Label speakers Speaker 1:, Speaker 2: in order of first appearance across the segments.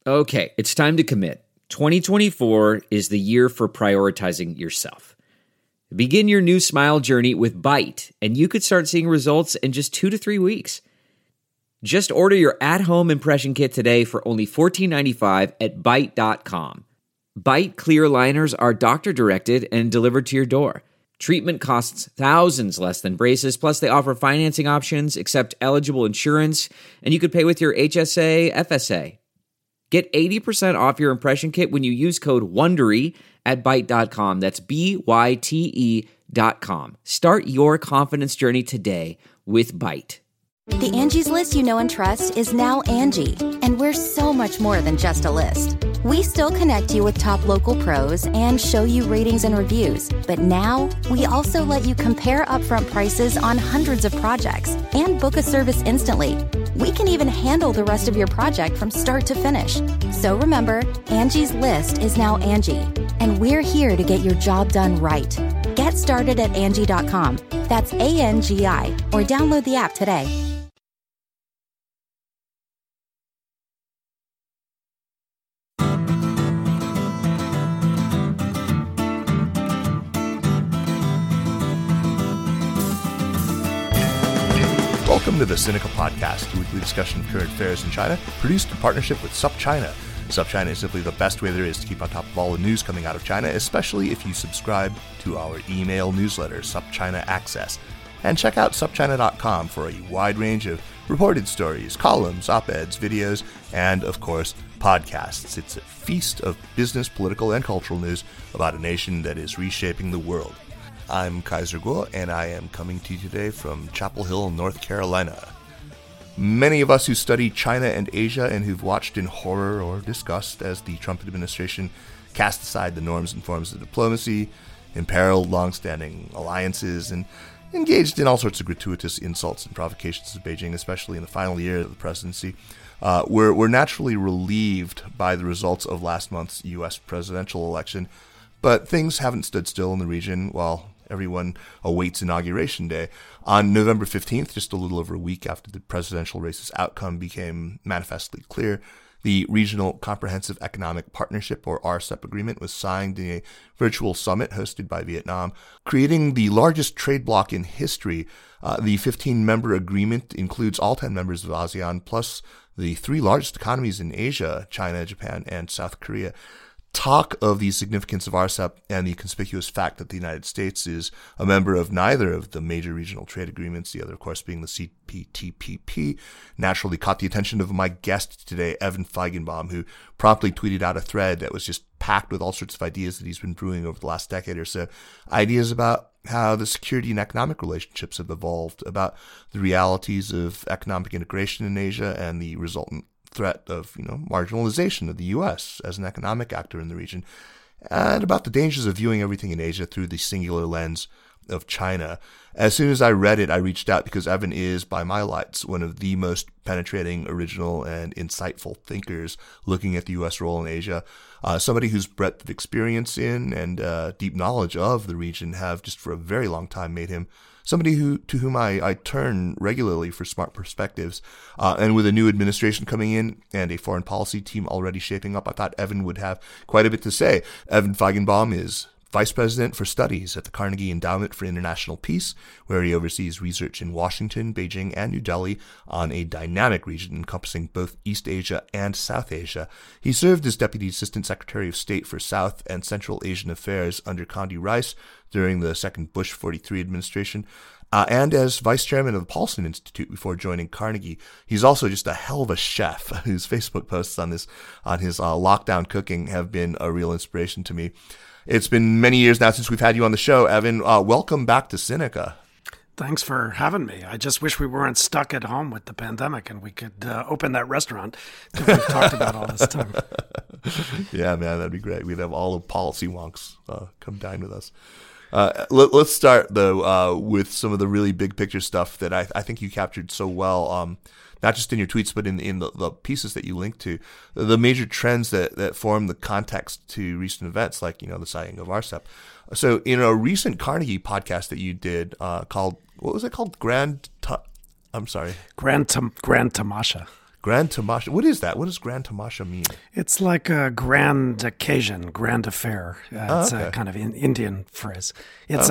Speaker 1: Okay, it's time to commit. 2024 is the year for prioritizing yourself. Begin your new smile journey with Byte, and you could start seeing results in just 2 to 3 weeks. Just order your at-home impression kit today for only $14.95 at Byte.com. Byte clear aligners are doctor-directed and delivered to your door. Treatment costs thousands less than braces, plus they offer financing options, accept eligible insurance, and you could pay with your HSA, FSA. Get 80% off your impression kit when you use code WONDERY at Byte.com. That's BYTE.com. Start your confidence journey today with Byte.
Speaker 2: The Angie's List you know and trust is now Angie, and we're so much more than just a list. We still connect you with top local pros and show you ratings and reviews, but now we also let you compare upfront prices on hundreds of projects and book a service instantly. We can even handle the rest of your project from start to finish. So remember, Angie's List is now Angie, and we're here to get your job done right. Get started at Angie.com. That's ANGI, or download the app today.
Speaker 3: Welcome to the Sinica Podcast, a weekly discussion of current affairs in China, produced in partnership with SupChina. SupChina is simply the best way there is to keep on top of all the news coming out of China, especially if you subscribe to our email newsletter, SupChina Access. And check out SupChina.com for a wide range of reported stories, columns, op-eds, videos, and, of course, podcasts. It's a feast of business, political, and cultural news about a nation that is reshaping the world. I'm Kaiser Kuo, and I am coming to you today from Chapel Hill, North Carolina. Many of us who study China and Asia and who've watched in horror or disgust as the Trump administration cast aside the norms and forms of diplomacy, imperiled long-standing alliances, and engaged in all sorts of gratuitous insults and provocations of Beijing, especially in the final year of the presidency, we're naturally relieved by the results of last month's U.S. presidential election. But things haven't stood still in the region while everyone awaits Inauguration Day. On November 15th, just a little over a week after the presidential race's outcome became manifestly clear, the Regional Comprehensive Economic Partnership, or RCEP agreement, was signed in a virtual summit hosted by Vietnam, creating the largest trade bloc in history. The 15-member agreement includes all 10 members of ASEAN, plus the 3 largest economies in Asia, China, Japan, and South Korea. Talk of the significance of RCEP and the conspicuous fact that the United States is a member of neither of the major regional trade agreements, the other, of course, being the CPTPP, naturally caught the attention of my guest today, Evan Feigenbaum, who promptly tweeted out a thread that was just packed with all sorts of ideas that he's been brewing over the last decade or so. Ideas about how the security and economic relationships have evolved, about the realities of economic integration in Asia and the resultant threat of, marginalization of the U.S. as an economic actor in the region, and about the dangers of viewing everything in Asia through the singular lens of China. As soon as I read it, I reached out because Evan is, by my lights, one of the most penetrating, original, and insightful thinkers looking at the U.S. role in Asia. Somebody whose breadth of experience in and deep knowledge of the region have just for a very long time made him somebody to whom I turn regularly for smart perspectives. And with a new administration coming in and a foreign policy team already shaping up, I thought Evan would have quite a bit to say. Evan Feigenbaum is Vice President for Studies at the Carnegie Endowment for International Peace, where he oversees research in Washington, Beijing, and New Delhi on a dynamic region encompassing both East Asia and South Asia. He served as Deputy Assistant Secretary of State for South and Central Asian Affairs under Condi Rice during the second Bush 43 administration, and as Vice Chairman of the Paulson Institute before joining Carnegie. He's also just a hell of a chef, whose Facebook posts on his lockdown cooking have been a real inspiration to me. It's been many years now since we've had you on the show, Evan. Welcome back to Sinica.
Speaker 4: Thanks for having me. I just wish we weren't stuck at home with the pandemic and we could open that restaurant that we've talked about all this time.
Speaker 3: Yeah, man, that'd be great. We'd have all the policy wonks come dine with us. Let's start, though, with some of the really big picture stuff that I think you captured so well, not just in your tweets, but in the pieces that you linked to, the major trends that form the context to recent events, like, the signing of RCEP. So in a recent Carnegie podcast that you did called, what was it called? Grand Tamasha. Grand Tamasha. What is that? What does Grand Tamasha mean?
Speaker 4: It's like a grand occasion, grand affair. It's a kind of Indian phrase. It's a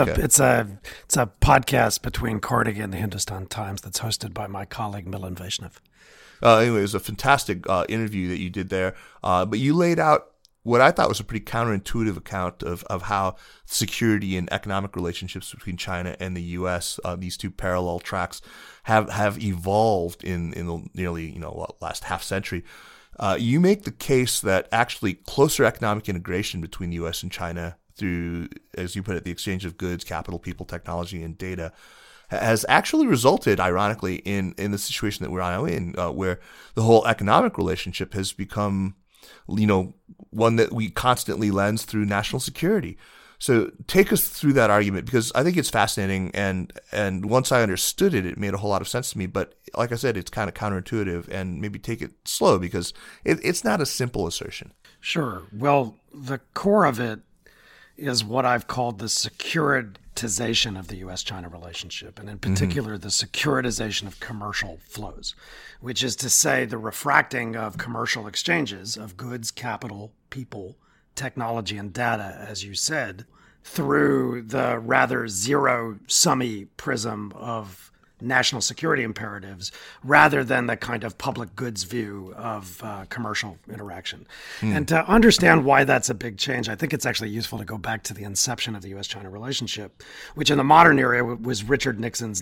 Speaker 4: podcast between Carnegie and the Hindustan Times that's hosted by my colleague Milan Vaishnav.
Speaker 3: Anyway, it was a fantastic interview that you did there. But you laid out what I thought was a pretty counterintuitive account of how security and economic relationships between China and the U.S., these two parallel tracks, have evolved in the nearly last half century. You make the case that actually closer economic integration between the U.S. and China through, as you put it, the exchange of goods, capital, people, technology, and data has actually resulted, ironically, in the situation that we're now in, where the whole economic relationship has become one that we constantly lens through national security. So take us through that argument, because I think it's fascinating, and once I understood it, it made a whole lot of sense to me. But like I said, it's kind of counterintuitive, and maybe take it slow, because it's not a simple assertion.
Speaker 4: Sure. Well, the core of it is what I've called the securitization of the U.S.-China relationship, and in particular, the securitization of commercial flows, which is to say the refracting of commercial exchanges of goods, capital, people, technology, and data, as you said, through the rather zero-summy prism of national security imperatives rather than the kind of public goods view of commercial interaction. And to understand why that's a big change, I think it's actually useful to go back to the inception of the U.S.-China relationship, which in the modern era was Richard Nixon's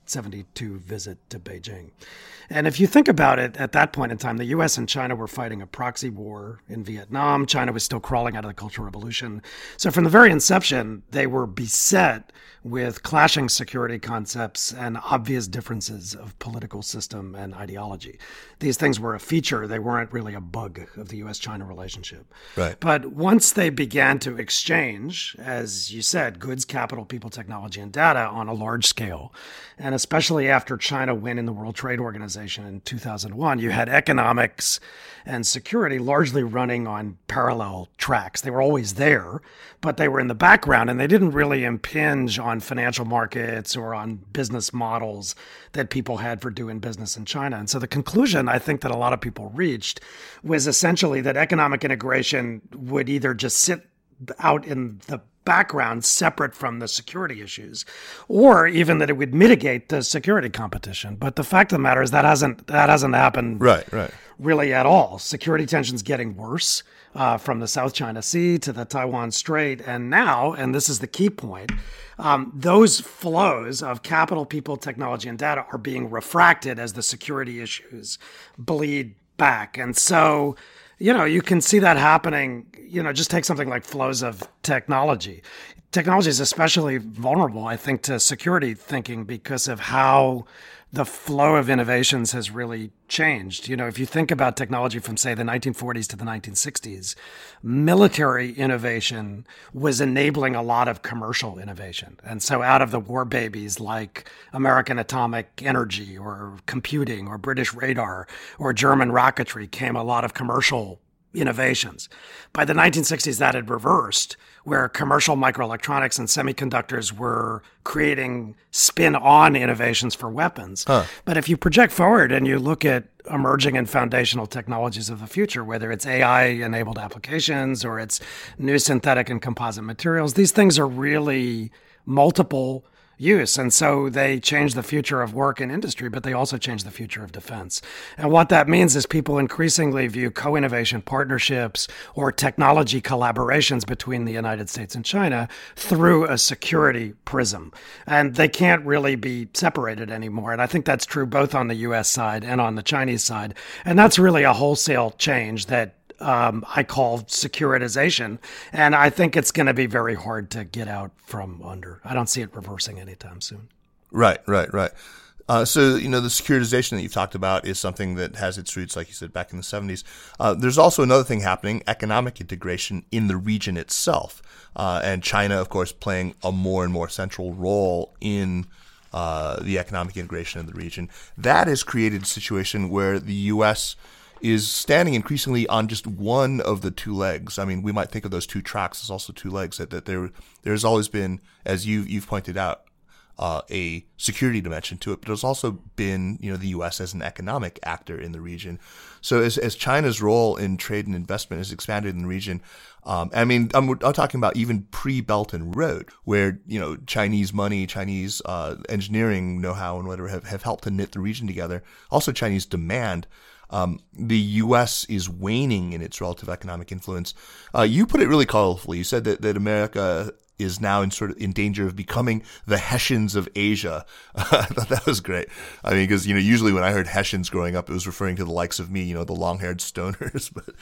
Speaker 4: 1972 visit to Beijing. And if you think about it, at that point in time, the U.S. and China were fighting a proxy war in Vietnam. China was still crawling out of the Cultural Revolution. So from the very inception, they were beset with clashing security concepts and obvious differences of political system and ideology. These things were a feature. They weren't really a bug of the U.S.-China relationship.
Speaker 3: Right.
Speaker 4: But once they began to exchange, as you said, goods, capital, people, technology, and data on a large scale, and especially after China went in the World Trade Organization in 2001, you had economics and security largely running on parallel tracks. They were always there, but they were in the background, and they didn't really impinge on financial markets or on business models that people had for doing business in China. And so the conclusion I think that a lot of people reached was essentially that economic integration would either just sit out in the background separate from the security issues, or even that it would mitigate the security competition. But the fact of the matter is that hasn't happened really at all. Security tensions getting worse from the South China Sea to the Taiwan Strait. And now, and this is the key point, those flows of capital, people, technology, and data are being refracted as the security issues bleed back. And so, you can see that happening, just take something like flows of technology. Technology is especially vulnerable, I think, to security thinking because of how the flow of innovations has really changed. If you think about technology from, say, the 1940s to the 1960s, military innovation was enabling a lot of commercial innovation. And so out of the war babies like American atomic energy or computing or British radar or German rocketry came a lot of commercial innovations. By the 1960s, that had reversed, where commercial microelectronics and semiconductors were creating spin-on innovations for weapons. But if you project forward and you look at emerging and foundational technologies of the future, whether it's AI-enabled applications or it's new synthetic and composite materials, these things are really multiple use. And so they change the future of work and industry, but they also change the future of defense. And what that means is people increasingly view co-innovation partnerships or technology collaborations between the United States and China through a security prism. And they can't really be separated anymore. And I think that's true both on the US side and on the Chinese side. And that's really a wholesale change that I call securitization. And I think it's going to be very hard to get out from under. I don't see it reversing anytime soon.
Speaker 3: Right. So, the securitization that you've talked about is something that has its roots, like you said, back in the 70s. There's also another thing happening, economic integration in the region itself. And China, of course, playing a more and more central role in the economic integration of the region. That has created a situation where the U.S. is standing increasingly on just one of the two legs. I mean, we might think of those two tracks as also two legs, that there's always been, as you've pointed out, a security dimension to it, but it's also been, the U.S. as an economic actor in the region. So as China's role in trade and investment has expanded in the region, I'm talking about even pre-Belt and Road, where, Chinese money, Chinese engineering know-how and whatever have helped to knit the region together. Also Chinese demand. The U.S. is waning in its relative economic influence. You put it really colorfully. You said that America is now in danger of becoming the Hessians of Asia. I thought that was great. I mean, because, usually when I heard Hessians growing up, it was referring to the likes of me, the long-haired stoners, but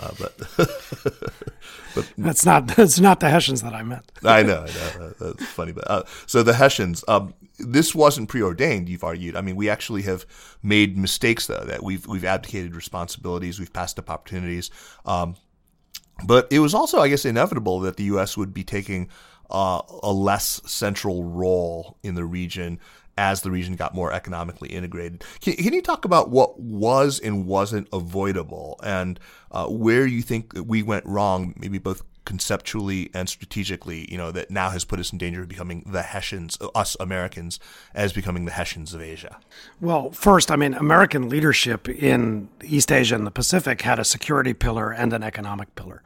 Speaker 4: that's not the Hessians that I meant.
Speaker 3: I know. That's funny. But, so the Hessians, this wasn't preordained, you've argued. I mean, we actually have made mistakes, though, that we've abdicated responsibilities, we've passed up opportunities. But it was also, I guess, inevitable that the U.S. would be taking a less central role in the region as the region got more economically integrated. Can you talk about what was and wasn't avoidable, and where you think that we went wrong, maybe both conceptually and strategically, that now has put us in danger of becoming the Hessians, us Americans, as becoming the Hessians of Asia?
Speaker 4: Well, first, American leadership in East Asia and the Pacific had a security pillar and an economic pillar.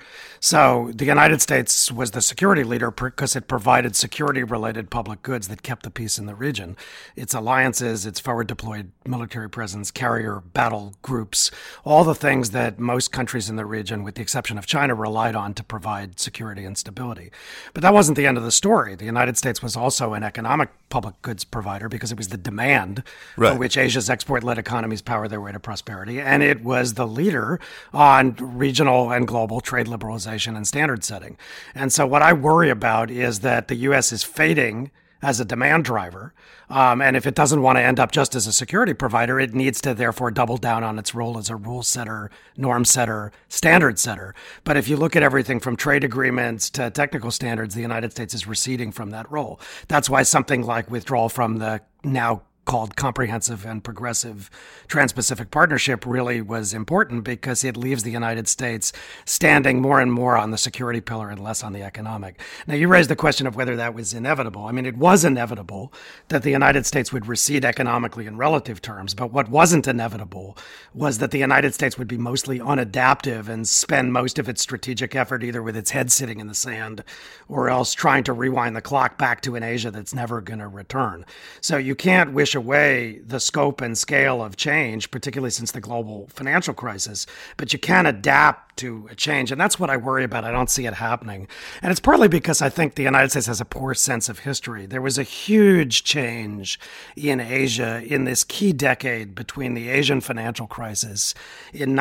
Speaker 4: So the United States was the security leader because it provided security-related public goods that kept the peace in the region. Its alliances, its forward-deployed military presence, carrier battle groups, all the things that most countries in the region, with the exception of China, relied on to provide security and stability. But that wasn't the end of the story. The United States was also an economic public goods provider because it was the demand for which Asia's export-led economies power their way to prosperity. And it was the leader on regional and global trade liberalization and standard setting. And so what I worry about is that the U.S. is fading as a demand driver. And if it doesn't want to end up just as a security provider, it needs to therefore double down on its role as a rule setter, norm setter, standard setter. But if you look at everything from trade agreements to technical standards, the United States is receding from that role. That's why something like withdrawal from the now called Comprehensive and Progressive Trans-Pacific Partnership really was important, because it leaves the United States standing more and more on the security pillar and less on the economic. Now, you raised the question of whether that was inevitable. It was inevitable that the United States would recede economically in relative terms, but what wasn't inevitable was that the United States would be mostly unadaptive and spend most of its strategic effort either with its head sitting in the sand or else trying to rewind the clock back to an Asia that's never going to return. So you can't wish away the scope and scale of change, particularly since the global financial crisis, but you can adapt to a change. And that's what I worry about. I don't see it happening. And it's partly because I think the United States has a poor sense of history. There was a huge change in Asia in this key decade between the Asian financial crisis in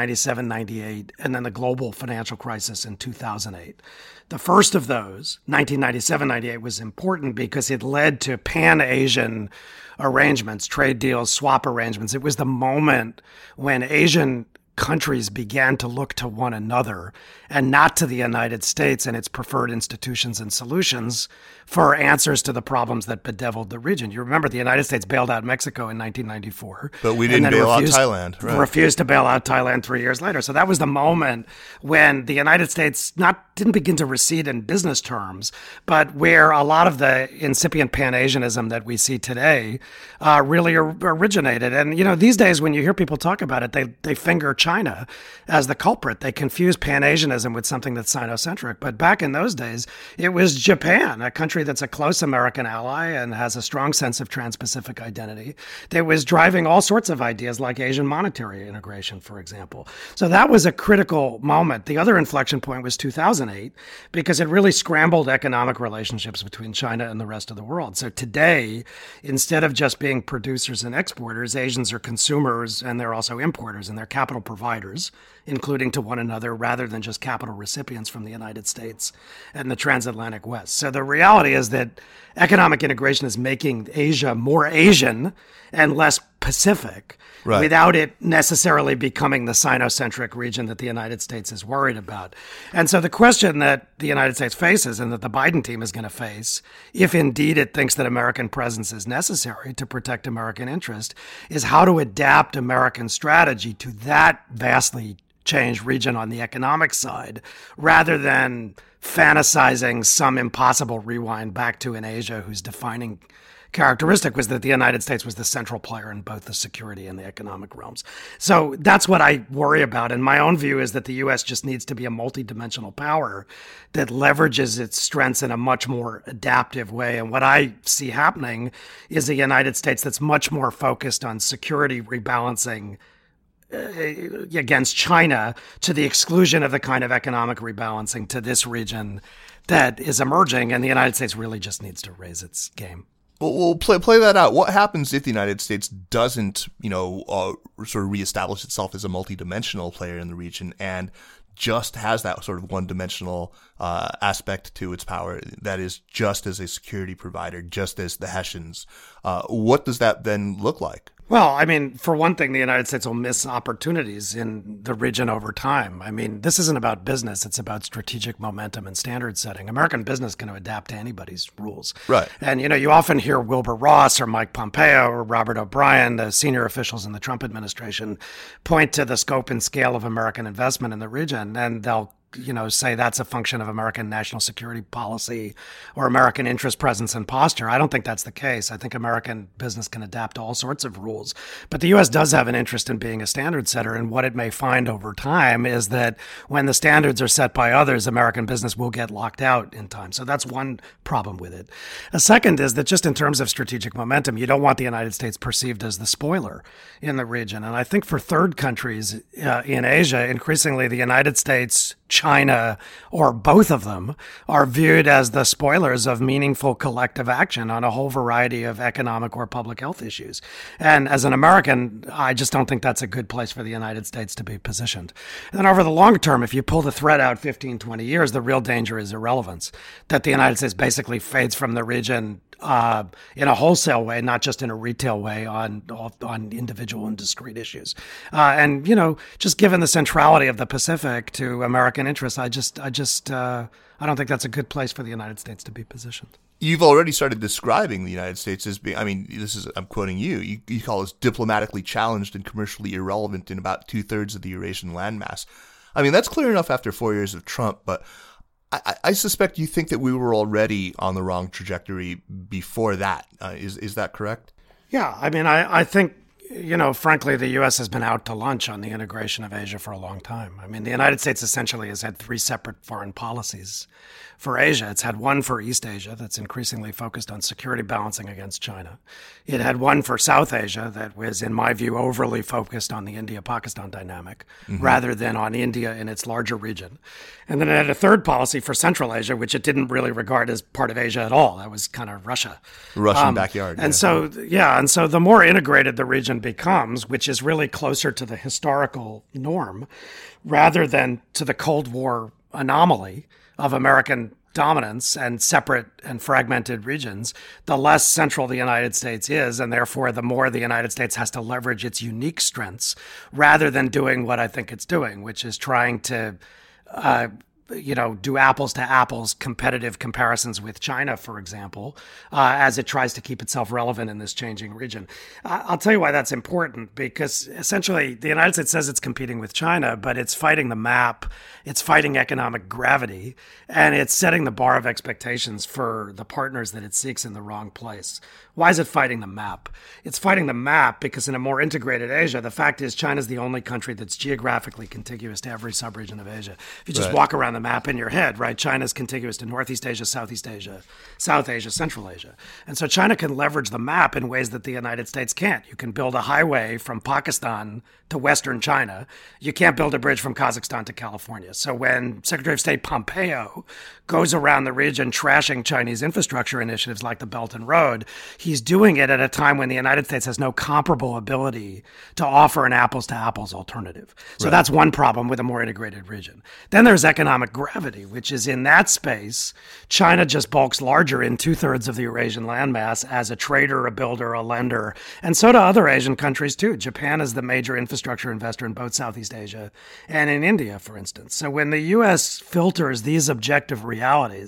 Speaker 4: 1997-98 and then the global financial crisis in 2008. The first of those, 1997-98, was important because it led to pan-Asian arrangements, trade deals, swap arrangements. It was the moment when Asian countries began to look to one another and not to the United States and its preferred institutions and solutions for answers to the problems that bedeviled the region. You remember the United States bailed out Mexico in 1994.
Speaker 3: But we didn't bail out Thailand. Right.
Speaker 4: Refused to bail out Thailand 3 years later. So that was the moment when the United States didn't begin to recede in business terms, but where a lot of the incipient Pan-Asianism that we see today really originated. And, these days when you hear people talk about it, they finger China as the culprit. They confuse Pan-Asianism with something that's Sino-centric. But back in those days, it was Japan, a country that's a close American ally and has a strong sense of trans-Pacific identity, that was driving all sorts of ideas like Asian monetary integration, for example. So that was a critical moment. The other inflection point was 2008, because it really scrambled economic relationships between China and the rest of the world. So today, instead of just being producers and exporters, Asians are consumers and they're also importers, and they're capital providers, including to one another, rather than just capital recipients from the United States and the transatlantic West. So the reality is that economic integration is making Asia more Asian and less Pacific, without it necessarily becoming the Sino-centric region that the United States is worried about. And so the question that the United States faces, and that the Biden team is going to face, if indeed it thinks that American presence is necessary to protect American interest, is how to adapt American strategy to that vastly changed region on the economic side, rather than fantasizing some impossible rewind back to an Asia whose defining characteristic was that the United States was the central player in both the security and the economic realms. So that's what I worry about. And my own view is that the U.S. just needs to be a multidimensional power that leverages its strengths in a much more adaptive way. And what I see happening is a United States that's much more focused on security rebalancing against China to the exclusion of the kind of economic rebalancing to this region that is emerging. And the United States really just needs to raise its game.
Speaker 3: We'll play that out. What happens if the United States doesn't, sort of reestablish itself as a multidimensional player in the region and just has that sort of one-dimensional aspect to its power, that is just as a security provider, just as the Hessians? What does that then look like?
Speaker 4: Well, I mean, for one thing, the United States will miss opportunities in the region over time. I mean, this isn't about business. It's about strategic momentum and standard setting. American business can adapt to anybody's rules.
Speaker 3: Right.
Speaker 4: And, you often hear Wilbur Ross or Mike Pompeo or Robert O'Brien, the senior officials in the Trump administration, point to the scope and scale of American investment in the region, and they'll say that's a function of American national security policy or American interest, presence, and posture. I don't think that's the case. I think American business can adapt to all sorts of rules. But the U.S. does have an interest in being a standard setter, and what it may find over time is that when the standards are set by others, American business will get locked out in time. So that's one problem with it. A second is that just in terms of strategic momentum, you don't want the United States perceived as the spoiler in the region. And I think for third countries in Asia, increasingly the United States, China, or both of them are viewed as the spoilers of meaningful collective action on a whole variety of economic or public health issues. And as an American, I just don't think that's a good place for the United States to be positioned. And then over the long term, if you pull the thread out 15, 20 years, the real danger is irrelevance, that the United States basically fades from the region in a wholesale way, not just in a retail way on individual and discrete issues. And just given the centrality of the Pacific to American interests, I don't think that's a good place for the United States to be positioned.
Speaker 3: You've already started describing the United States as being, I'm quoting you call us diplomatically challenged and commercially irrelevant in about 2/3 of the Eurasian landmass. I mean, that's clear enough after 4 years of Trump, but I suspect you think that we were already on the wrong trajectory before that. Is that correct?
Speaker 4: Yeah, I mean, I think, frankly, the U.S. has been out to lunch on the integration of Asia for a long time. I mean, the United States essentially has had three separate foreign policies for Asia. It's had one for East Asia that's increasingly focused on security balancing against China. It had one for South Asia that was, in my view, overly focused on the India-Pakistan dynamic rather than on India in its larger region. And then it had a third policy for Central Asia, which it didn't really regard as part of Asia at all. That was kind of Russia.
Speaker 3: Russian backyard.
Speaker 4: And so the more integrated the region becomes, which is really closer to the historical norm rather than to the Cold War anomaly of American dominance and separate and fragmented regions, the less central the United States is, and therefore the more the United States has to leverage its unique strengths rather than doing what I think it's doing, which is trying to do apples to apples competitive comparisons with China, for example, as it tries to keep itself relevant in this changing region. I'll tell you why that's important, because essentially the United States says it's competing with China, but it's fighting the map, it's fighting economic gravity, and it's setting the bar of expectations for the partners that it seeks in the wrong place. Why is it fighting the map? It's fighting the map because in a more integrated Asia, the fact is China's the only country that's geographically contiguous to every subregion of Asia. If you just walk around the map in your head, right, China's contiguous to Northeast Asia, Southeast Asia, South Asia, Central Asia. And so China can leverage the map in ways that the United States can't. You can build a highway from Pakistan to Western China. You can't build a bridge from Kazakhstan to California. So when Secretary of State Pompeo goes around the region trashing Chinese infrastructure initiatives like the Belt and Road, he's doing it at a time when the United States has no comparable ability to offer an apples-to-apples alternative. So that's one problem with a more integrated region. Then there's economic gravity, which is in that space, China just bulks larger in 2/3 of the Eurasian landmass as a trader, a builder, a lender, and so do other Asian countries too. Japan is the major infrastructure investor in both Southeast Asia and in India, for instance. So when the U.S. filters these objective realities,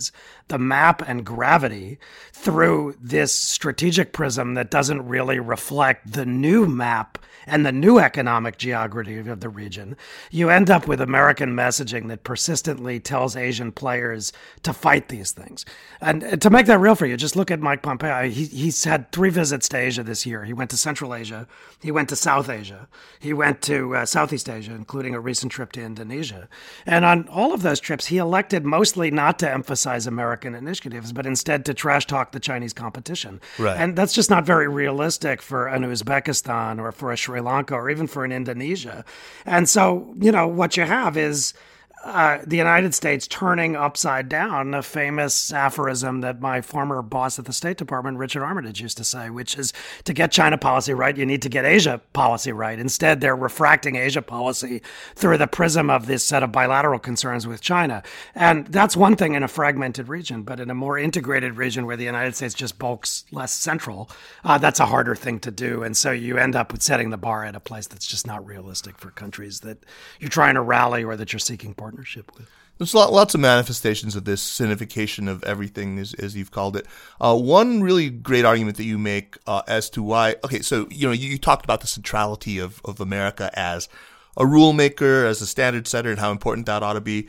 Speaker 4: the map and gravity through this strategic prism that doesn't really reflect the new map and the new economic geography of the region, you end up with American messaging that persistently tells Asian players to fight these things. And to make that real for you, just look at Mike Pompeo. He's had 3 visits to Asia this year. He went to Central Asia. He went to South Asia. He went to Southeast Asia, including a recent trip to Indonesia. And on all of those trips, he elected mostly not to emphasize American initiatives, but instead to trash talk the Chinese competition.
Speaker 3: Right.
Speaker 4: And that's just not very realistic for an Uzbekistan or for a Sri Lanka or even for an Indonesia. And so, what you have is the United States turning upside down a famous aphorism that my former boss at the State Department, Richard Armitage, used to say, which is to get China policy right, you need to get Asia policy right. Instead, they're refracting Asia policy through the prism of this set of bilateral concerns with China. And that's one thing in a fragmented region, but in a more integrated region where the United States just bulks less central, that's a harder thing to do. And so you end up with setting the bar at a place that's just not realistic for countries that you're trying to rally or that you're seeking partnership with.
Speaker 3: There's lots of manifestations of this sinification of everything, as you've called it. One really great argument that you make as to why. Okay, so you talked about the centrality of America as a rule maker, as a standard setter, and how important that ought to be.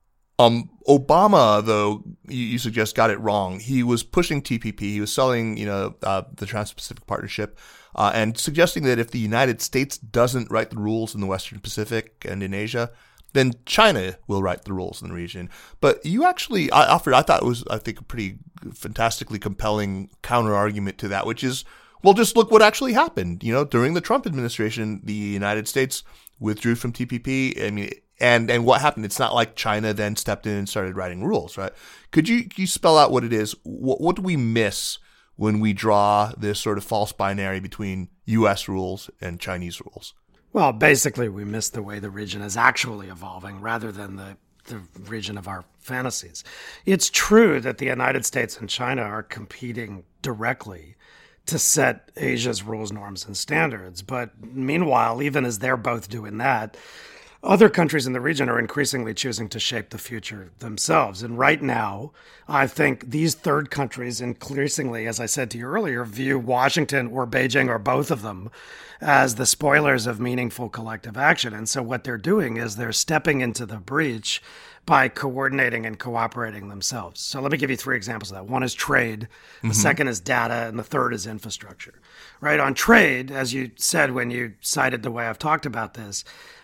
Speaker 3: Obama, though, you suggest got it wrong. He was pushing TPP. He was selling, the Trans-Pacific Partnership, and suggesting that if the United States doesn't write the rules in the Western Pacific and in Asia, then China will write the rules in the region. But you actually offered, I thought it was, a pretty fantastically compelling counter-argument to that, which is, well, just look what actually happened. During the Trump administration, the United States withdrew from TPP. I mean, and what happened? It's not like China then stepped in and started writing rules, right? Could you spell out what it is? What do we miss when we draw this sort of false binary between U.S. rules and Chinese rules?
Speaker 4: Well, basically, we miss the way the region is actually evolving rather than the region of our fantasies. It's true that the United States and China are competing directly to set Asia's rules, norms, and standards. But meanwhile, even as they're both doing that, other countries in the region are increasingly choosing to shape the future themselves. And right now, I think these third countries increasingly, as I said to you earlier, view Washington or Beijing or both of them as the spoilers of meaningful collective action. And so what they're doing is they're stepping into the breach by coordinating and cooperating themselves. So let me give you 3 examples of that. One is trade, the second is data, and the third is infrastructure. Right? On trade, as you said when you cited the way I've talked about this,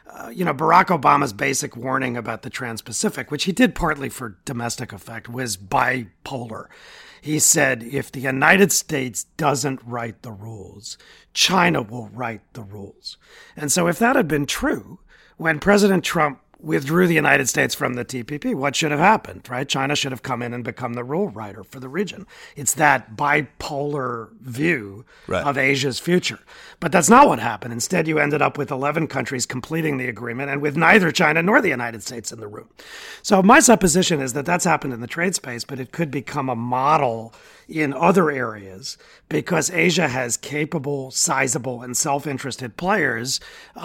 Speaker 4: Barack Obama's basic warning about the Trans-Pacific, which he did partly for domestic effect, was bipolar. He said, if the United States doesn't write the rules, China will write the rules. And so if that had been true, when President Trump withdrew the United States from the TPP, what should have happened, right? China should have come in and become the rule writer for the region. It's that bipolar view of Asia's future. But that's not what happened. Instead, you ended up with 11 countries completing the agreement and with neither China nor the United States in the room. So my supposition is that that's happened in the trade space, but it could become a model in other areas because Asia has capable, sizable, and self-interested players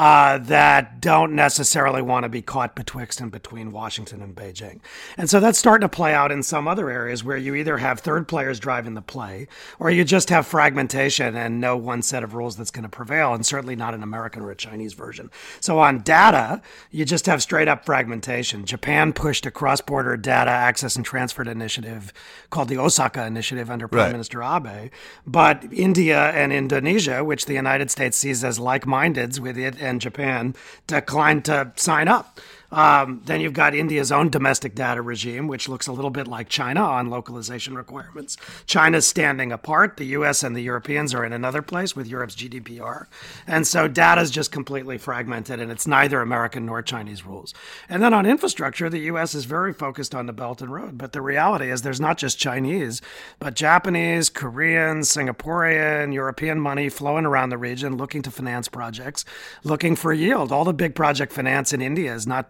Speaker 4: that don't necessarily want to be caught betwixt and between Washington and Beijing. And so that's starting to play out in some other areas where you either have third players driving the play or you just have fragmentation and no one set of rules that's going to prevail, and certainly not an American or a Chinese version. So on data, you just have straight up fragmentation. Japan pushed a cross-border data access and transfer initiative called the Osaka Initiative under Prime Minister Abe. But India and Indonesia, which the United States sees as like-mindeds with it and Japan, declined to sign up. Then you've got India's own domestic data regime, which looks a little bit like China on localization requirements. China's standing apart. The U.S. and the Europeans are in another place with Europe's GDPR. And so data is just completely fragmented, and it's neither American nor Chinese rules. And then on infrastructure, the U.S. is very focused on the Belt and Road. But the reality is there's not just Chinese, but Japanese, Korean, Singaporean, European money flowing around the region looking to finance projects, looking for yield. All the big project finance in India is not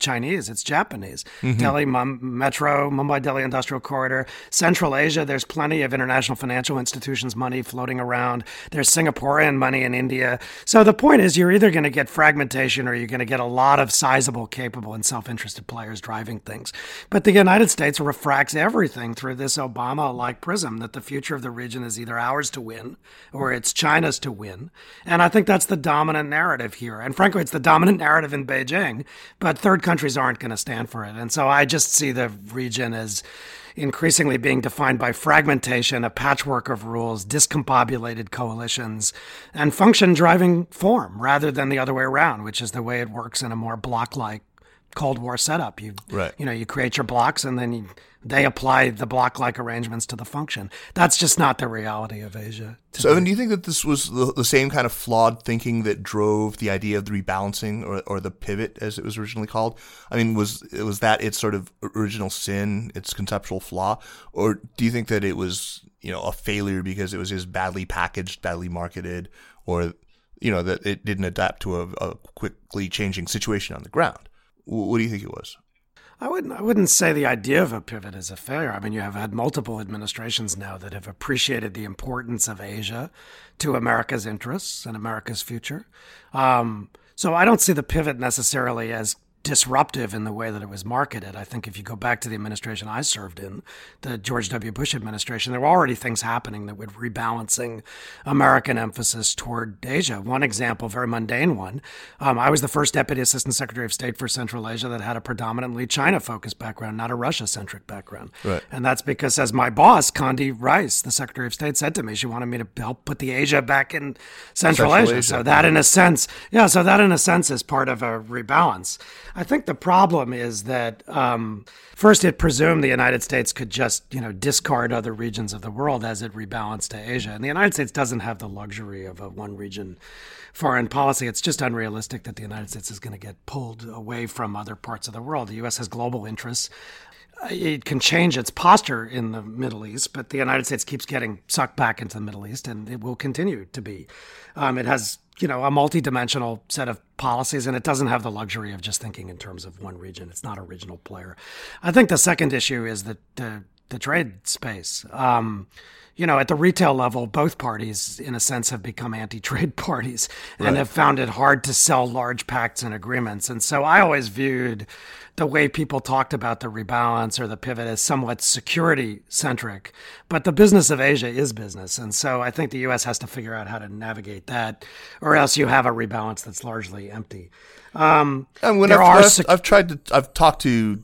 Speaker 4: Chinese, it's Japanese. Delhi Metro, Mumbai Delhi Industrial Corridor, Central Asia, there's plenty of international financial institutions money floating around. There's Singaporean money in India. So the point is you're either going to get fragmentation or you're going to get a lot of sizable, capable, and self-interested players driving things. But the United States refracts everything through this Obama-like prism that the future of the region is either ours to win or it's China's to win. And I think that's the dominant narrative here. And frankly, it's the dominant narrative in Beijing, but third countries aren't going to stand for it. And so I just see the region as increasingly being defined by fragmentation, a patchwork of rules, discombobulated coalitions, and function driving form rather than the other way around, which is the way it works in a more bloc-like Cold War setup. You create your blocks and then they apply the block-like arrangements to the function. That's just not the reality of Asia today.
Speaker 3: So, Evan, do you think that this was the same kind of flawed thinking that drove the idea of the rebalancing or the pivot, as it was originally called? I mean, was that its sort of original sin, its conceptual flaw, or do you think that it was, a failure because it was just badly packaged, badly marketed, or that it didn't adapt to a quickly changing situation on the ground? What do you think it was?
Speaker 4: I wouldn't say the idea of a pivot is a failure. I mean, you have had multiple administrations now that have appreciated the importance of Asia to America's interests and America's future. So I don't see the pivot necessarily as disruptive in the way that it was marketed. I think if you go back to the administration I served in, the George W. Bush administration, there were already things happening that were rebalancing American emphasis toward Asia. One example, very mundane one, I was the first Deputy Assistant Secretary of State for Central Asia that had a predominantly China-focused background, not a Russia-centric background. Right. And that's because, as my boss, Condi Rice, the Secretary of State, said to me, she wanted me to help put the Asia back in Central Asia. So that in a sense is part of a rebalance. I think the problem is that first it presumed the United States could just, discard other regions of the world as it rebalanced to Asia. And the United States doesn't have the luxury of a one region foreign policy. It's just unrealistic that the United States is going to get pulled away from other parts of the world. The U.S. has global interests. It can change its posture in the Middle East, but the United States keeps getting sucked back into the Middle East, and it will continue to be. It has, a multidimensional set of policies, and it doesn't have the luxury of just thinking in terms of one region. It's not a regional player. I think the second issue is that the trade space. At the retail level, both parties, in a sense, have become anti-trade parties and have found it hard to sell large pacts and agreements. And so I always viewed the way people talked about the rebalance or the pivot as somewhat security-centric. But the business of Asia is business. And so I think the U.S. has to figure out how to navigate that, or else you have a rebalance that's largely empty.
Speaker 3: And when I've talked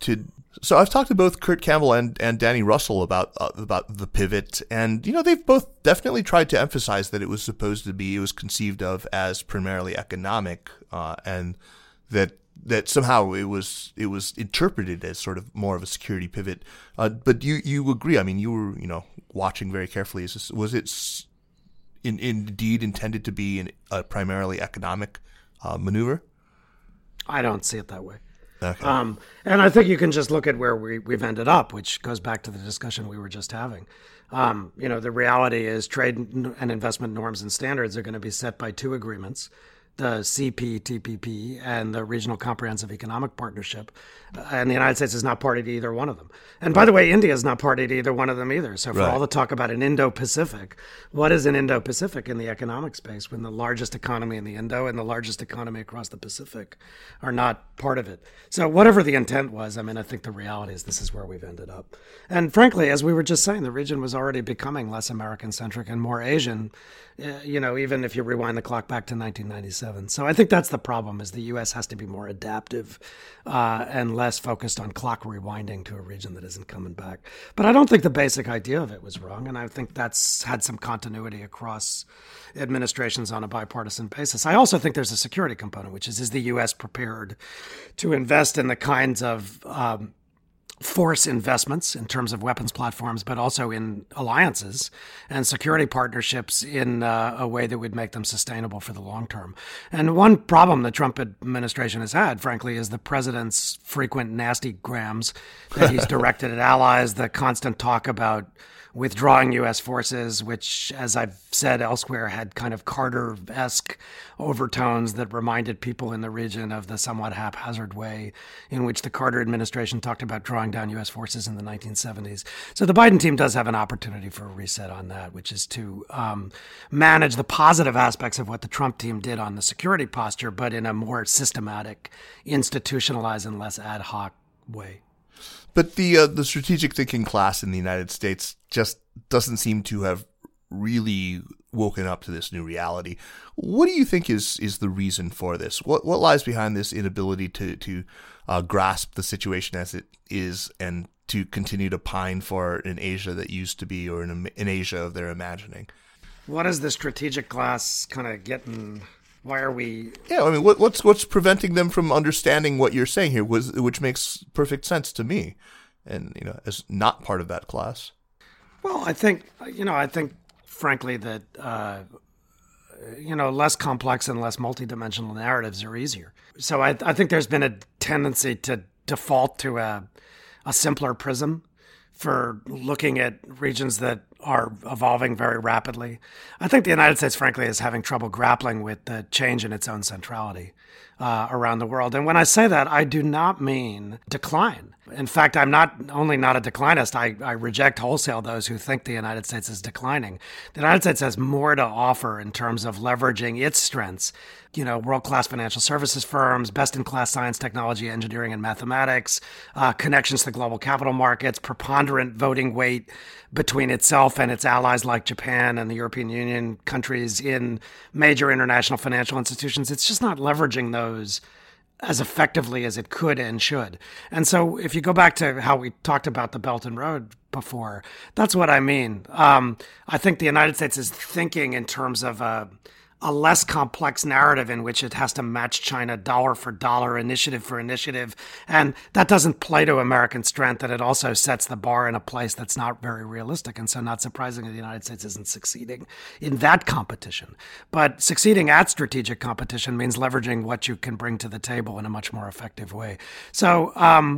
Speaker 3: to both Kurt Campbell and Danny Russell about the pivot, and they've both definitely tried to emphasize that it was conceived of as primarily economic, and that somehow it was interpreted as sort of more of a security pivot. But you agree? I mean, you were watching very carefully. Was it indeed intended to be a primarily economic maneuver?
Speaker 4: I don't see it that way.
Speaker 3: Okay.
Speaker 4: And I think you can just look at where we've ended up, which goes back to the discussion we were just having. The reality is trade and investment norms and standards are going to be set by two agreements, the CPTPP and the Regional Comprehensive Economic Partnership. And the United States is not party to either one of them. And by the way, India is not party to either one of them either. So for all the talk about an Indo-Pacific, what is an Indo-Pacific in the economic space when the largest economy in the Indo and the largest economy across the Pacific are not part of it? So whatever the intent was, I think the reality is this is where we've ended up. And frankly, as we were just saying, the region was already becoming less American-centric and more Asian, even if you rewind the clock back to 1997. So I think that's the problem, is the U.S. has to be more adaptive and less focused on clock rewinding to a region that isn't coming back. But I don't think the basic idea of it was wrong, and I think that's had some continuity across administrations on a bipartisan basis. I also think there's a security component, which is the U.S. prepared to invest in the kinds of force investments in terms of weapons platforms, but also in alliances and security partnerships in a way that would make them sustainable for the long term. And one problem the Trump administration has had, frankly, is the president's frequent nasty grams that he's directed at allies, the constant talk about withdrawing U.S. forces, which, as I've said elsewhere, had kind of Carter-esque overtones that reminded people in the region of the somewhat haphazard way in which the Carter administration talked about drawing down U.S. forces in the 1970s. So the Biden team does have an opportunity for a reset on that, which is to manage the positive aspects of what the Trump team did on the security posture, but in a more systematic, institutionalized, and less ad hoc way.
Speaker 3: But the strategic thinking class in the United States just doesn't seem to have really woken up to this new reality. What do you think is the reason for this? What lies behind this inability to grasp the situation as it is and to continue to pine for an Asia that used to be, or an Asia of their imagining?
Speaker 4: What is the strategic class kind of getting? Why are we?
Speaker 3: Yeah, I mean, what's preventing them from understanding what you're saying here, which makes perfect sense to me, and as not part of that class.
Speaker 4: Well, I think frankly that less complex and less multidimensional narratives are easier. So I think there's been a tendency to default to a simpler prism for looking at regions that are evolving very rapidly. I think the United States, frankly, is having trouble grappling with the change in its own centrality around the world. And when I say that, I do not mean decline. In fact, I'm not only not a declinist, I reject wholesale those who think the United States is declining. The United States has more to offer in terms of leveraging its strengths, world-class financial services firms, best-in-class science, technology, engineering, and mathematics, connections to the global capital markets, preponderant voting weight between itself and its allies like Japan and the European Union countries in major international financial institutions. It's just not leveraging those as effectively as it could and should. And so if you go back to how we talked about the Belt and Road before, that's what I mean. I think the United States is thinking in terms of a less complex narrative in which it has to match China dollar for dollar, initiative for initiative. And that doesn't play to American strength, and it also sets the bar in a place that's not very realistic. And so not surprisingly, the United States isn't succeeding in that competition. But succeeding at strategic competition means leveraging what you can bring to the table in a much more effective way. So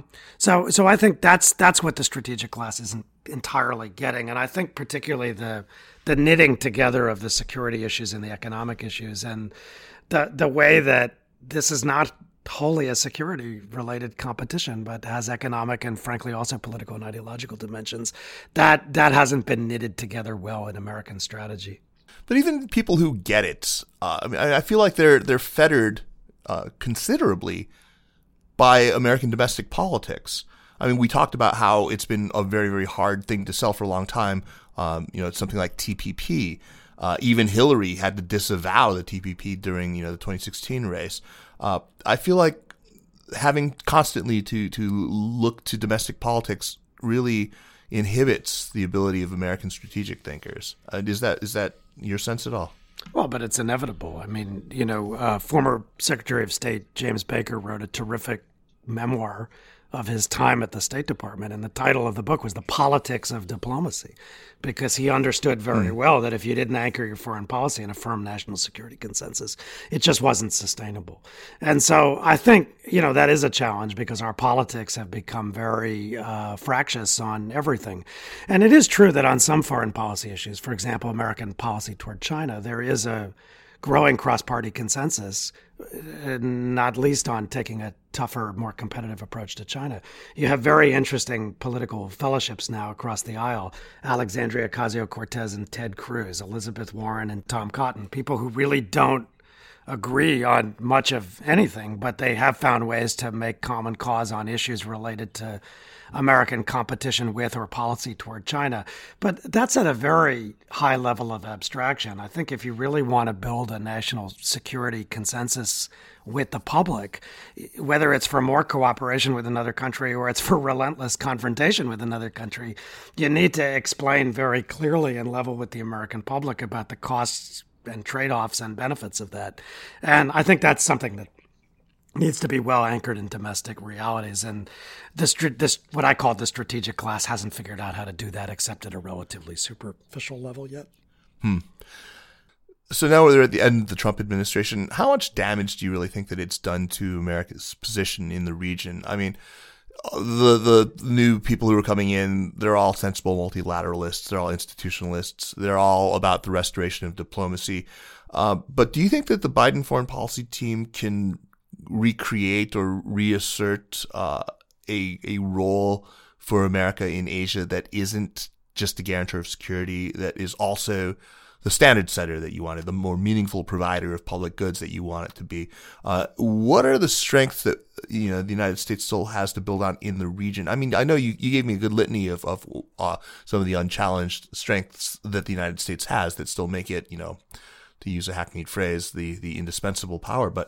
Speaker 4: I think that's what the strategic class isn't entirely getting. And I think particularly the knitting together of the security issues and the economic issues, and the way that this is not wholly a security-related competition, but has economic and, frankly, also political and ideological dimensions, that hasn't been knitted together well in American strategy.
Speaker 3: But even people who get it, I feel like they're fettered considerably by American domestic politics. I mean, we talked about how it's been a very, very hard thing to sell for a long time. It's something like TPP. Even Hillary had to disavow the TPP during, the 2016 race. I feel like having constantly to look to domestic politics really inhibits the ability of American strategic thinkers. Is that your sense at all?
Speaker 4: Well, but it's inevitable. I mean, former Secretary of State James Baker wrote a terrific memoir of his time at the State Department. And the title of the book was The Politics of Diplomacy, because he understood very well that if you didn't anchor your foreign policy in a firm national security consensus, it just wasn't sustainable. And so I think, that is a challenge, because our politics have become very fractious on everything. And it is true that on some foreign policy issues, for example, American policy toward China, there is a growing cross-party consensus, not least on taking a tougher, more competitive approach to China. You have very interesting political fellowships now across the aisle. Alexandria Ocasio-Cortez and Ted Cruz, Elizabeth Warren and Tom Cotton, people who really don't agree on much of anything, but they have found ways to make common cause on issues related to American competition with or policy toward China. But that's at a very high level of abstraction. I think if you really want to build a national security consensus with the public, whether it's for more cooperation with another country or it's for relentless confrontation with another country, you need to explain very clearly and level with the American public about the costs and trade-offs and benefits of that. And I think that's something that needs to be well anchored in domestic realities. And this what I call the strategic class hasn't figured out how to do that except at a relatively superficial level yet.
Speaker 3: So now we're at the end of the Trump administration. How much damage do you really think that it's done to America's position in the region? I mean, the new people who are coming in, they're all sensible multilateralists. They're all institutionalists. They're all about the restoration of diplomacy. But do you think that the Biden foreign policy team can recreate or reassert a role for America in Asia that isn't just a guarantor of security, that is also the standard setter that you wanted, the more meaningful provider of public goods that you want it to be? What are the strengths that the United States still has to build on in the region? I mean, I know you gave me a good litany of some of the unchallenged strengths that the United States has that still make it, to use a hackneyed phrase, the indispensable power. But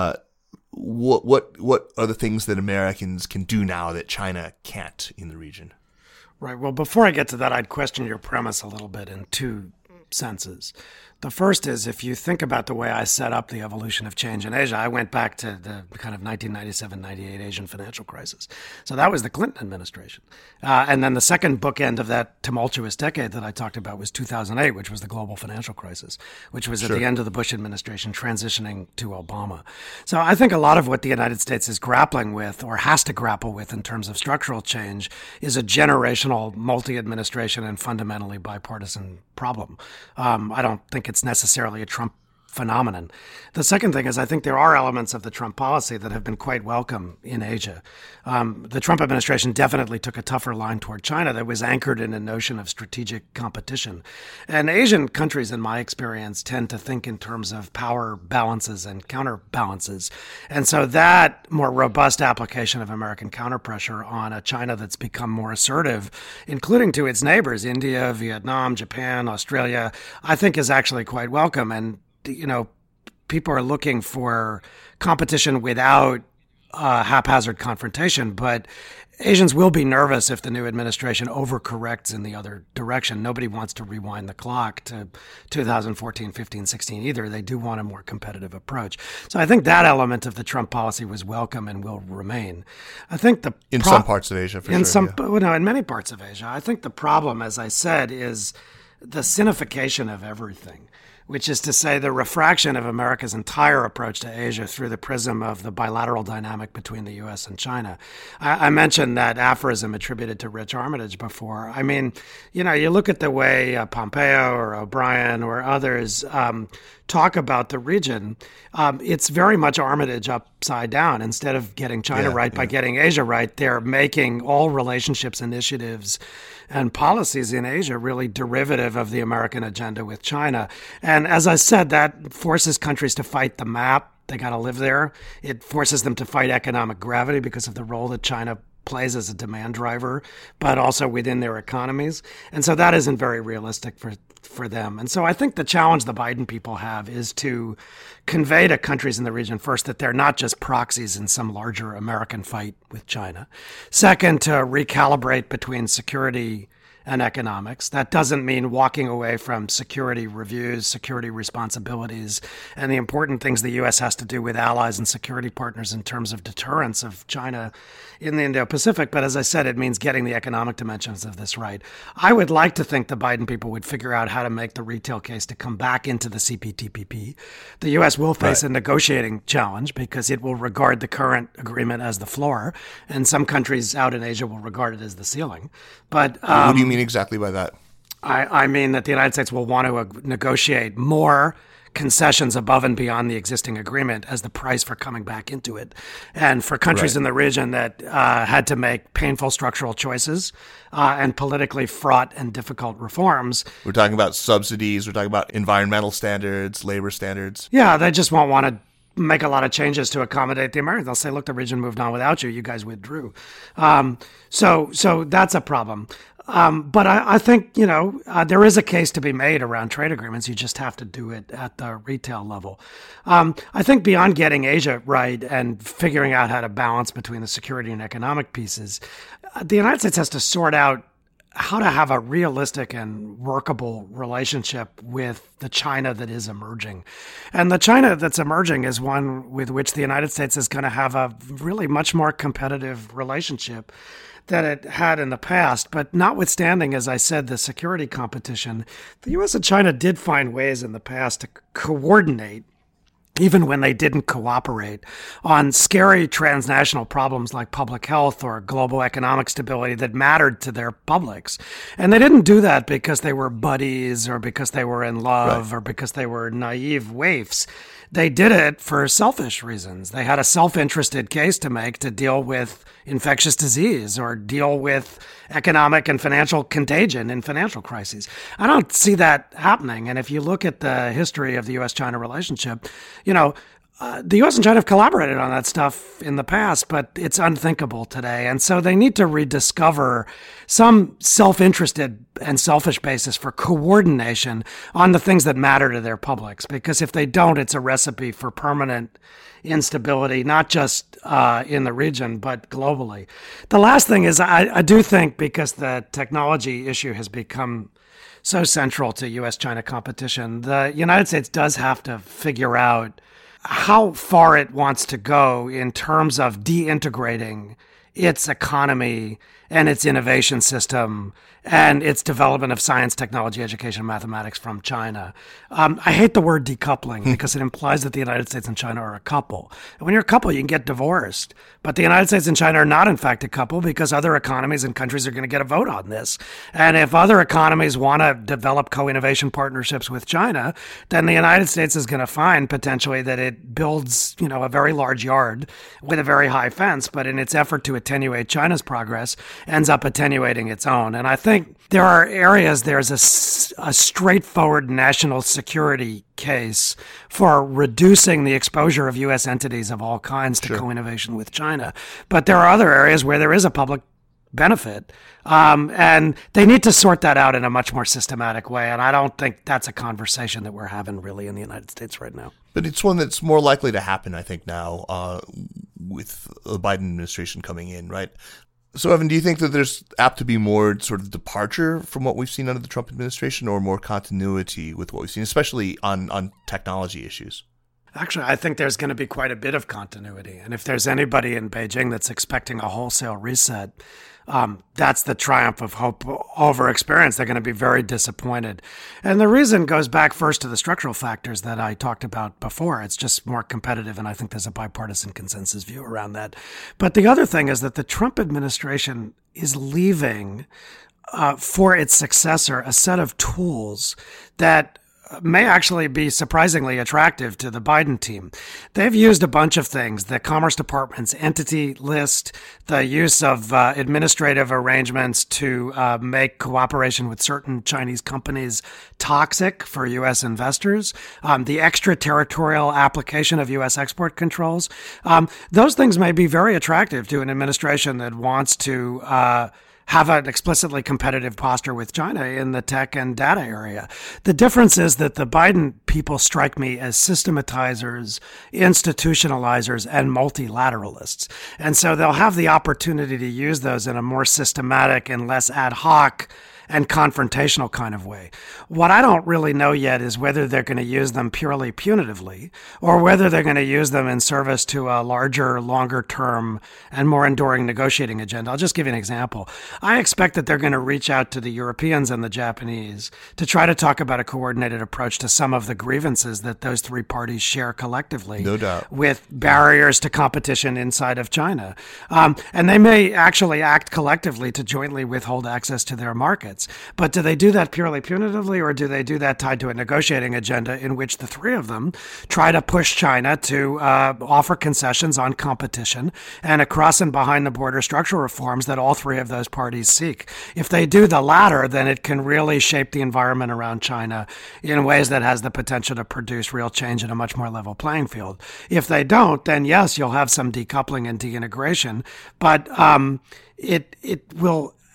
Speaker 3: what are the things that Americans can do now that China can't in the region?
Speaker 4: Right. Well, before I get to that, I'd question your premise a little bit in two senses. The first is, if you think about the way I set up the evolution of change in Asia, I went back to the kind of 1997-98 Asian financial crisis. So that was the Clinton administration. And then the second bookend of that tumultuous decade that I talked about was 2008, which was the global financial crisis, which was at the end of the Bush administration transitioning to Obama. So I think a lot of what the United States is grappling with, or has to grapple with in terms of structural change, is a generational multi-administration and fundamentally bipartisan problem. I don't think it's necessarily a Trump phenomenon. The second thing is, I think there are elements of the Trump policy that have been quite welcome in Asia. The Trump administration definitely took a tougher line toward China that was anchored in a notion of strategic competition. And Asian countries, in my experience, tend to think in terms of power balances and counterbalances. And so that more robust application of American counterpressure on a China that's become more assertive, including to its neighbors, India, Vietnam, Japan, Australia, I think is actually quite welcome. And people are looking for competition without haphazard confrontation, but Asians will be nervous if the new administration overcorrects in the other direction. Nobody wants to rewind the clock to 2014, 15, 16 either. They do want a more competitive approach. So I think that element of the Trump policy was welcome and will remain. I think
Speaker 3: in some parts of Asia,
Speaker 4: in many parts of Asia. I think the problem, as I said, is the Sinification of everything, which is to say the refraction of America's entire approach to Asia through the prism of the bilateral dynamic between the U.S. and China. I mentioned that aphorism attributed to Rich Armitage before. I mean, you look at the way Pompeo or O'Brien or others talk about the region, it's very much Armitage upside down. Instead of getting China right by getting Asia right, they're making all relationships, initiatives, and policies in Asia really derivative of the American agenda with China. And as I said, that forces countries to fight the map. They got to live there. It forces them to fight economic gravity because of the role that China plays as a demand driver, but also within their economies. And so that isn't very realistic for them. And so I think the challenge the Biden people have is to convey to countries in the region, first, that they're not just proxies in some larger American fight with China. Second, to recalibrate between security and economics. That doesn't mean walking away from security reviews, security responsibilities, and the important things the U.S. has to do with allies and security partners in terms of deterrence of China in the Indo-Pacific. But as I said, it means getting the economic dimensions of this right. I would like to think the Biden people would figure out how to make the retail case to come back into the CPTPP. The U.S. will face a negotiating challenge because it will regard the current agreement as the floor, and some countries out in Asia will regard it as the ceiling. But
Speaker 3: what do you mean exactly by that?
Speaker 4: I mean that the United States will want to negotiate more concessions above and beyond the existing agreement as the price for coming back into it. And for countries in the region that had to make painful structural choices and politically fraught and difficult reforms.
Speaker 3: We're talking about subsidies. We're talking about environmental standards, labor standards.
Speaker 4: Yeah, they just won't want to make a lot of changes to accommodate the Americans. They'll say, look, the region moved on without you. You guys withdrew. So that's a problem. But I think, there is a case to be made around trade agreements. You just have to do it at the retail level. I think beyond getting Asia right and figuring out how to balance between the security and economic pieces, the United States has to sort out how to have a realistic and workable relationship with the China that is emerging. And the China that's emerging is one with which the United States is going to have a really much more competitive relationship than it had in the past. But notwithstanding, as I said, the security competition, the U.S. and China did find ways in the past to coordinate, even when they didn't cooperate, on scary transnational problems like public health or global economic stability that mattered to their publics. And they didn't do that because they were buddies or because they were in love or because they were naive waifs. They did it for selfish reasons. They had a self-interested case to make to deal with infectious disease or deal with economic and financial contagion in financial crises. I don't see that happening. And if you look at the history of the U.S.-China relationship, the U.S. and China have collaborated on that stuff in the past, but it's unthinkable today. And so they need to rediscover some self-interested and selfish basis for coordination on the things that matter to their publics. Because if they don't, it's a recipe for permanent instability, not just in the region, but globally. The last thing is I do think, because the technology issue has become so central to U.S.-China competition, the United States does have to figure out how far it wants to go in terms of deintegrating its economy and its innovation system and its development of science, technology, education, and mathematics from China. I hate the word decoupling because it implies that the United States and China are a couple. And when you're a couple, you can get divorced. But the United States and China are not, in fact, a couple because other economies and countries are going to get a vote on this. And if other economies want to develop co-innovation partnerships with China, then the United States is going to find potentially that it builds, a very large yard with a very high fence, but in its effort to attenuate China's progress, ends up attenuating its own. And I think there are areas, there's a straightforward national security case for reducing the exposure of U.S. entities of all kinds to co-innovation with China. But there are other areas where there is a public benefit. And they need to sort that out in a much more systematic way. And I don't think that's a conversation that we're having really in the United States right now.
Speaker 3: But it's one that's more likely to happen, I think, now with the Biden administration coming in, right? So, Evan, do you think that there's apt to be more sort of departure from what we've seen under the Trump administration or more continuity with what we've seen, especially on technology issues?
Speaker 4: Actually, I think there's going to be quite a bit of continuity. And if there's anybody in Beijing that's expecting a wholesale reset, that's the triumph of hope over experience. They're going to be very disappointed. And the reason goes back first to the structural factors that I talked about before. It's just more competitive, and I think there's a bipartisan consensus view around that. But the other thing is that the Trump administration is leaving for its successor a set of tools that may actually be surprisingly attractive to the Biden team. They've used a bunch of things: the Commerce Department's entity list, the use of administrative arrangements to make cooperation with certain Chinese companies toxic for U.S. investors, the extraterritorial application of U.S. export controls. Those things may be very attractive to an administration that wants to have an explicitly competitive posture with China in the tech and data area. The difference is that the Biden people strike me as systematizers, institutionalizers, and multilateralists. And so they'll have the opportunity to use those in a more systematic and less ad hoc and confrontational kind of way. What I don't really know yet is whether they're going to use them purely punitively or whether they're going to use them in service to a larger, longer term and more enduring negotiating agenda. I'll just give you an example. I expect that they're going to reach out to the Europeans and the Japanese to try to talk about a coordinated approach to some of the grievances that those three parties share collectively.
Speaker 3: No doubt.
Speaker 4: With barriers to competition inside of China. And they may actually act collectively to jointly withhold access to their markets. But do they do that purely punitively, or do they do that tied to a negotiating agenda in which the three of them try to push China to offer concessions on competition and across and behind the border structural reforms that all three of those parties seek? If they do the latter, then it can really shape the environment around China in ways that has the potential to produce real change in a much more level playing field. If they don't, then yes, you'll have some decoupling and deintegration, but it will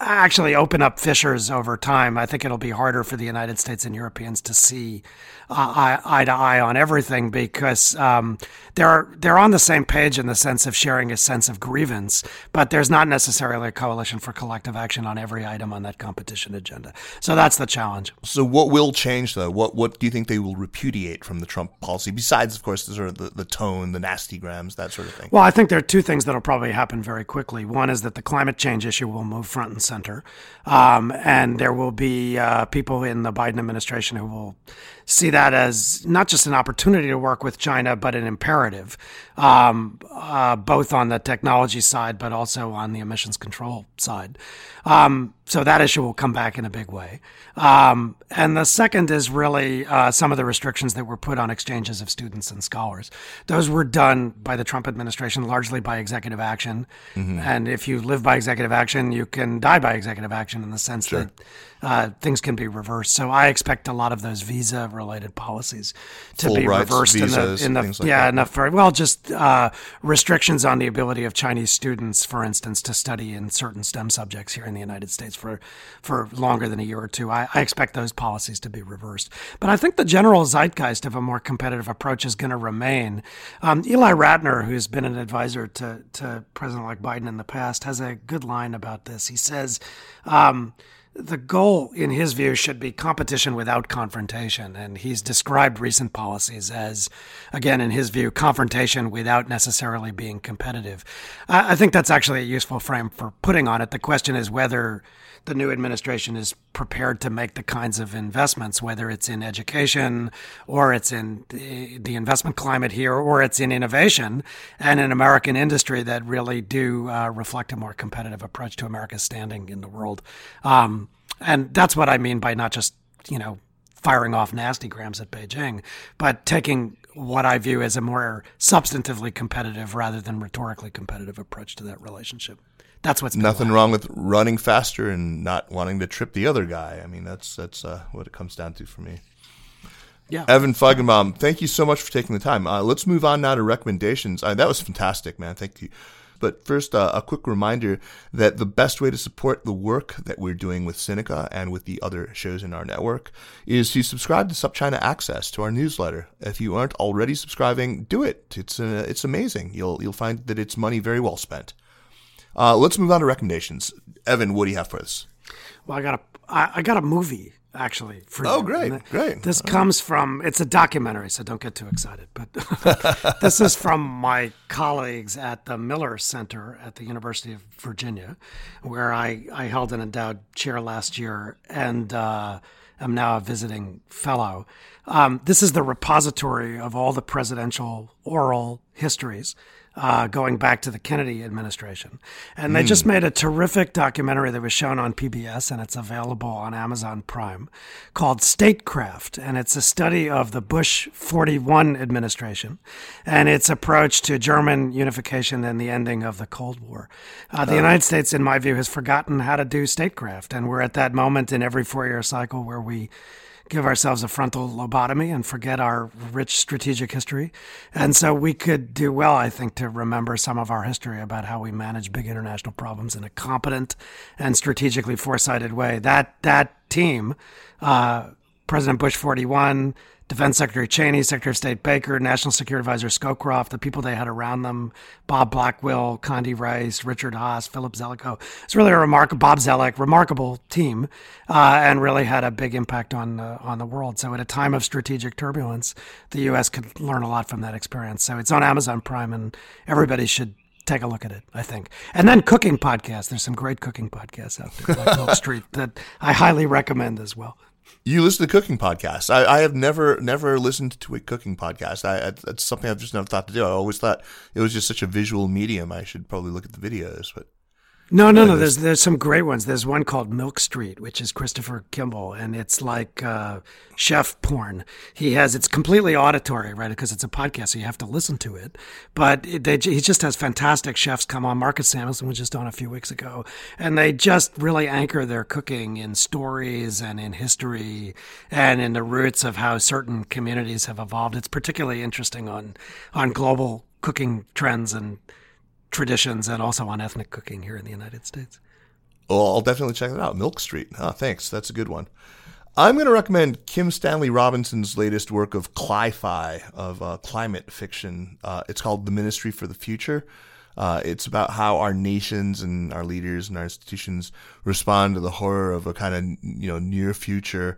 Speaker 4: actually open up fissures over time. I think it'll be harder for the United States and Europeans to see eye to eye on everything because they're on the same page in the sense of sharing a sense of grievance, but there's not necessarily a coalition for collective action on every item on that competition agenda. So that's the challenge.
Speaker 3: So what will change, though? What do you think they will repudiate from the Trump policy, besides, of course, the sort of the tone, the nasty grams, that sort of thing?
Speaker 4: Well, I think there are two things that will probably happen very quickly. One is that the climate change issue will move front and center, and there will be people in the Biden administration who will see that as not just an opportunity to work with China, but an imperative, both on the technology side, but also on the emissions control side. So that issue will come back in a big way. And the second is really some of the restrictions that were put on exchanges of students and scholars. Those were done by the Trump administration largely by executive action. Mm-hmm. And if you live by executive action, you can die by executive action in the sense that things can be reversed. So I expect a lot of those visa-related policies to
Speaker 3: full
Speaker 4: be
Speaker 3: rights,
Speaker 4: reversed
Speaker 3: visas,
Speaker 4: in the restrictions on the ability of Chinese students, for instance, to study in certain STEM subjects here in the United States for longer than a year or two. I expect those policies to be reversed. But I think the general zeitgeist of a more competitive approach is going to remain. Eli Ratner, who's been an advisor to President-elect Biden in the past, has a good line about this. He says, the goal, in his view, should be competition without confrontation. And he's described recent policies as, again, in his view, confrontation without necessarily being competitive. I think that's actually a useful frame for putting on it. The question is whether the new administration is prepared to make the kinds of investments, whether it's in education or it's in the investment climate here or it's in innovation and in American industry that really do reflect a more competitive approach to America's standing in the world. And that's what I mean by not just, firing off nasty grams at Beijing, but taking what I view as a more substantively competitive rather than rhetorically competitive approach to that relationship. That's what's
Speaker 3: nothing wrong with running faster and not wanting to trip the other guy. I mean, that's what it comes down to for me.
Speaker 4: Yeah.
Speaker 3: Evan Feigenbaum, thank you so much for taking the time. Let's move on now to recommendations. That was fantastic, man. Thank you. But first, a quick reminder that the best way to support the work that we're doing with Sinica and with the other shows in our network is to subscribe to SupChina Access, to our newsletter. If you aren't already subscribing, do it. It's amazing. You'll find that it's money very well spent. Let's move on to recommendations. Evan, what do you have for us?
Speaker 4: Well, I got a movie actually for you.
Speaker 3: Oh, great.
Speaker 4: This comes from, it's a documentary, so don't get too excited. But this is from my colleagues at the Miller Center at the University of Virginia, where I held an endowed chair last year and am now a visiting fellow. This is the repository of all the presidential oral histories going back to the Kennedy administration. And they just made a terrific documentary that was shown on PBS, and it's available on Amazon Prime, called Statecraft. And it's a study of the Bush 41 administration and its approach to German unification and the ending of the Cold War. The United States, in my view, has forgotten how to do statecraft. And we're at that moment in every four-year cycle where we give ourselves a frontal lobotomy and forget our rich strategic history. And so we could do well, I think, to remember some of our history about how we manage big international problems in a competent and strategically foresighted way. That team, President Bush 41, Defense Secretary Cheney, Secretary of State Baker, National Security Advisor Scowcroft, the people they had around them, Bob Blackwell, Condi Rice, Richard Haas, Philip Zelikow. It's really a remarkable team, and really had a big impact on the world. So at a time of strategic turbulence, the U.S. could learn a lot from that experience. So it's on Amazon Prime, and everybody should take a look at it, I think. And then cooking podcasts. There's some great cooking podcasts out there, like Milk Street, that I highly recommend as well.
Speaker 3: You listen to cooking podcasts. I have never listened to a cooking podcast. That's something I've just never thought to do. I always thought it was just such a visual medium. I should probably look at the videos, but
Speaker 4: No. There's some great ones. There's one called Milk Street, which is Christopher Kimball, and it's like chef porn. It's completely auditory, right? Because it's a podcast, so you have to listen to it. But he just has fantastic chefs come on. Marcus Samuelsson was just on a few weeks ago, and they just really anchor their cooking in stories and in history and in the roots of how certain communities have evolved. It's particularly interesting on global cooking trends and traditions, and also on ethnic cooking here in the United States.
Speaker 3: Oh, I'll definitely check that out. Milk Street. Thanks. That's a good one. I'm going to recommend Kim Stanley Robinson's latest work of cli-fi, of climate fiction. It's called The Ministry for the Future. It's about how our nations and our leaders and our institutions respond to the horror of a kind of, near future.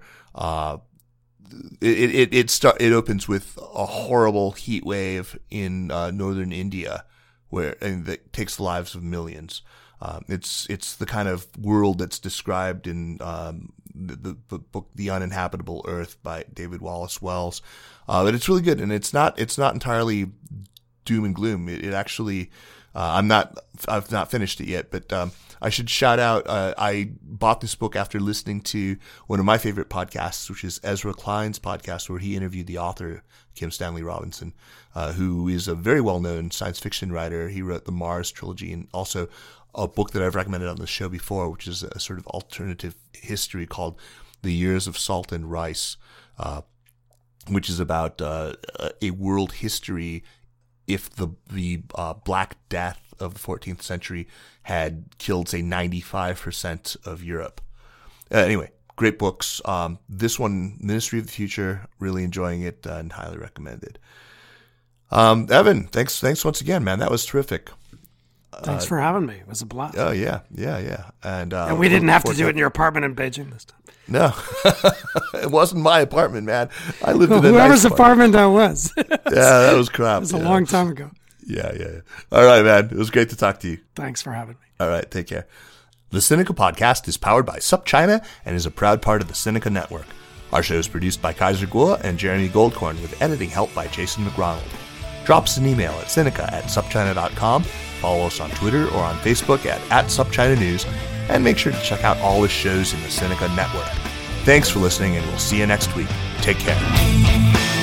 Speaker 3: It opens with a horrible heat wave in northern India, that takes the lives of millions. It's the kind of world that's described in the book The Uninhabitable Earth by David Wallace Wells. But it's really good, and it's not entirely doom and gloom. It actually, I've not finished it yet, but I should shout out, I bought this book after listening to one of my favorite podcasts, which is Ezra Klein's podcast, where he interviewed the author, Kim Stanley Robinson, who is a very well-known science fiction writer. He wrote the Mars trilogy, and also a book that I've recommended on the show before, which is a sort of alternative history called The Years of Salt and Rice, which is about a world history if the Black Death of the 14th century had killed, say, 95% of Europe. Anyway, great books. This one, Ministry of the Future, really enjoying it and highly recommended. Evan, thanks once again, man. That was terrific.
Speaker 4: Thanks for having me. It was a blast.
Speaker 3: Oh, yeah. And
Speaker 4: we didn't have to do it in your apartment in Beijing this time.
Speaker 3: No, it wasn't my apartment, man. I lived in
Speaker 4: whoever's apartment that was.
Speaker 3: Yeah, that was crap.
Speaker 4: It was a long time ago.
Speaker 3: Yeah. All right, man. It was great to talk to you.
Speaker 4: Thanks for having me.
Speaker 3: All right, take care. The Sinica Podcast is powered by SupChina and is a proud part of the Sinica Network. Our show is produced by Kaiser Kuo and Jeremy Goldkorn with editing help by Jason McRonald. Drop us an email at sinica@supchina.com. Follow us on Twitter or on Facebook at SupChina News, and make sure to check out all the shows in the Sinica Network. Thanks for listening, and we'll see you next week. Take care.